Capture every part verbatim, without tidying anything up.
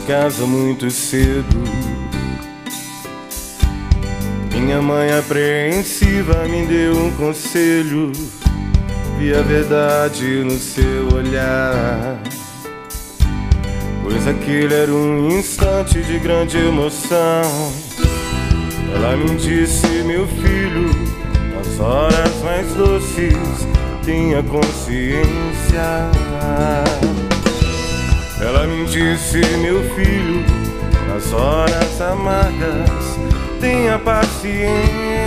casa muito cedo. Minha mãe apreensiva me deu um conselho. Vi a verdade no seu olhar, pois aquele era um instante de grande emoção. Ela me disse: meu filho, nas horas mais doces, tenha consciência. Ela me disse: meu filho, nas horas amargas, tenha paciência.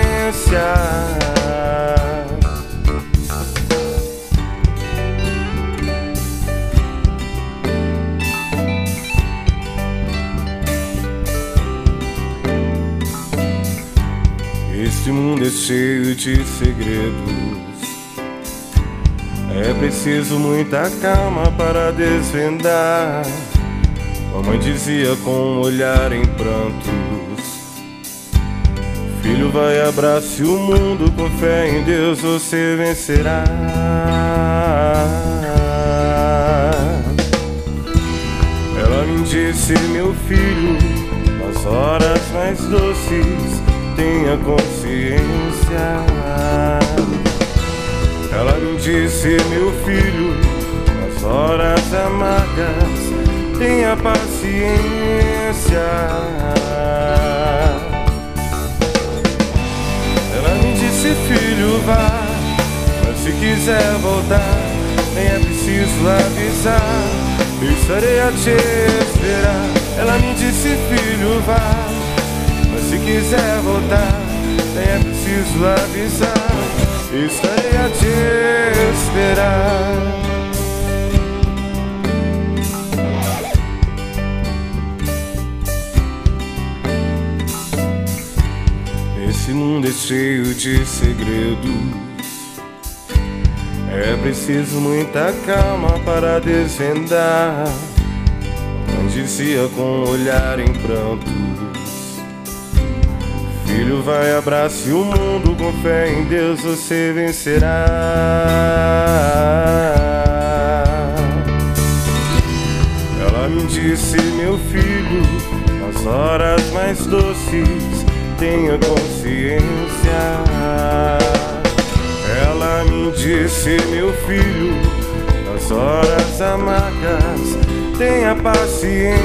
Este mundo é cheio de segredos. É preciso muita calma para desvendar. Mamãe dizia com um olhar em prantos: filho, vai, abrace o mundo, com fé em Deus você vencerá. Ela me disse: meu filho, nas horas mais doces, tenha consciência. Ela me disse: meu filho, nas horas amargas, tenha paciência. Ela me disse: filho, vá, mas se quiser voltar, nem é preciso avisar, eu estarei a te esperar. Ela me disse: filho, vá, mas se quiser voltar, nem é preciso avisar, eu estarei a te esperar. Esse mundo é cheio de segredos. É preciso muita calma para desvendar. Mãe dizia com um olhar em prantos: filho, vai, abrace o mundo, com fé em Deus você vencerá. Ela me disse: meu filho, nas horas mais doces, tenha consciência. Ela me disse: meu filho, nas horas amargas, tenha paciência.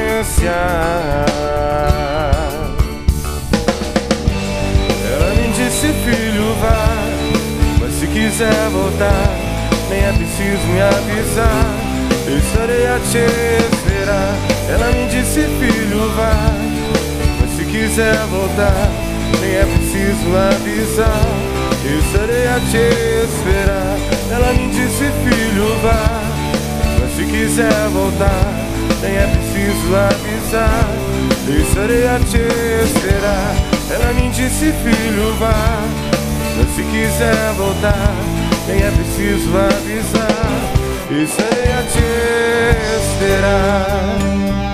Filho, vá, mas se quiser voltar, nem é preciso me avisar, eu estarei a te esperar. Ela me disse: filho, vá, mas se quiser voltar, nem é preciso avisar, eu estarei a te esperar. Ela me disse: filho, vá, mas se quiser voltar, nem é preciso avisar, eu estarei a te esperar. Ela me disse: filho, vá, mas se quiser voltar, nem é preciso avisar, eu estarei a te esperar.